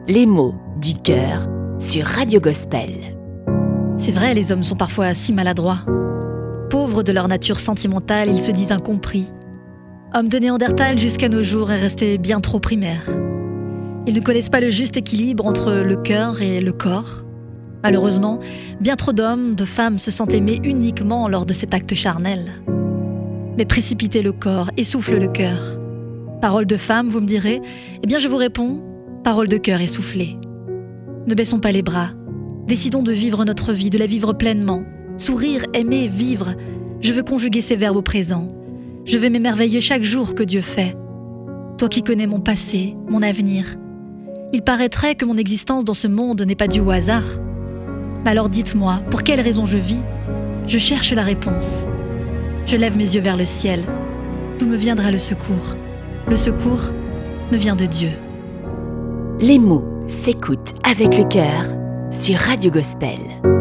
Les mots du cœur sur Radio Gospel. C'est vrai, les hommes sont parfois si maladroits. Pauvres de leur nature sentimentale, ils se disent incompris. Hommes de Néandertal jusqu'à nos jours est resté bien trop primaire. Ils ne connaissent pas le juste équilibre entre le cœur et le corps. Malheureusement, bien trop d'hommes, de femmes se sentent aimés uniquement lors de cet acte charnel. Mais précipiter le corps essouffle le cœur. Parole de femme, vous me direz ? Eh bien, je vous réponds, parole de cœur essoufflée. Ne baissons pas les bras. Décidons de vivre notre vie, de la vivre pleinement. Sourire, aimer, vivre. Je veux conjuguer ces verbes au présent. Je veux m'émerveiller chaque jour que Dieu fait. Toi qui connais mon passé, mon avenir. Il paraîtrait que mon existence dans ce monde n'est pas due au hasard. Mais alors dites-moi, pour quelle raison je vis ? Je cherche la réponse. Je lève mes yeux vers le ciel. D'où me viendra le secours ? Le secours me vient de Dieu. Les mots s'écoutent avec le cœur sur Radio Gospel.